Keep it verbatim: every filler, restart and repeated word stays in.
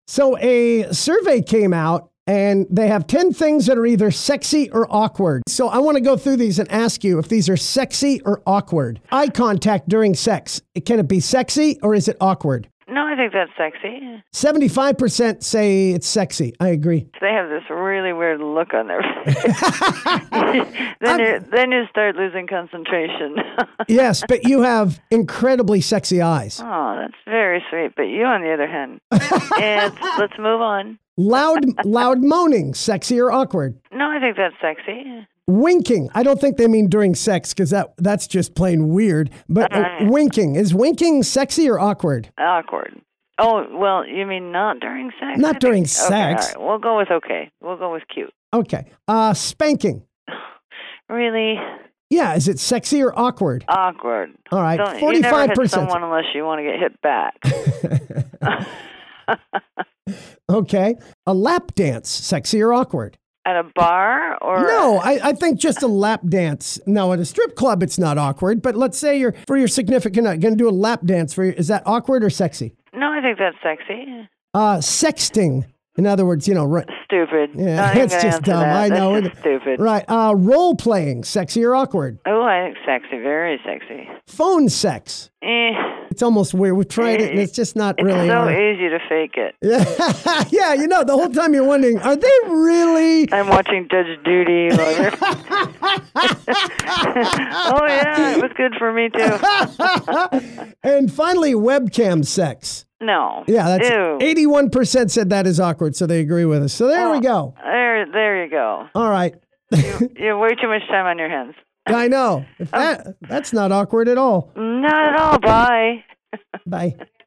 So a survey came out and they have ten things that are either sexy or awkward. So I want to go through these and ask you if these are sexy or awkward. Eye contact during sex. Can it be sexy or is it awkward? No, I think that's sexy. seventy-five percent say it's sexy. I agree. They have this really weird look on their face. then, you, then you start losing concentration. Yes, but you have incredibly sexy eyes. Oh, that's very sweet. But you, on the other hand, it's, let's move on. Loud, loud moaning, sexy or awkward? No, I think that's sexy. Winking. I don't think they mean during sex because that that's just plain weird. But uh, Uh, winking. Is winking sexy or awkward? Awkward. Oh, well, you mean not during sex? Not I during think, sex. Okay, all right. We'll go with okay. We'll go with cute. Okay. Uh, spanking. Really? Yeah. Is it sexy or awkward? Awkward. All right. Don't, forty-five you never hit percent. someone unless you want to get hit back. Okay. A lap dance. Sexy or awkward? At a bar or No, I, I think just a lap dance. No, at a strip club, it's not awkward. But let's say you're for your significant, going to do a lap dance for you. Is that awkward or sexy? No, I think that's sexy. Uh, sexting. In other words, you know, right. Stupid. Yeah, Not even it's gonna just answer dumb. that. I That's know just it. stupid. Right. Uh, role playing. Sexy or awkward? Oh, I think sexy. Very sexy. Phone sex. Eh. It's almost weird. We've tried it, and it's just not It's really. so uh, easy to fake it. Yeah, yeah. You know, the whole time you're wondering, are they really? I'm watching Judge Judy. Like, oh yeah, it was good for me too. And finally, webcam sex. No. Yeah, that's Ew. eighty-one percent said that is awkward, so they agree with us. So there Oh, we go. There, there you go. All right. You, you have way too much time on your hands. I know. If that that's not awkward at all. Not at all. Bye. Bye.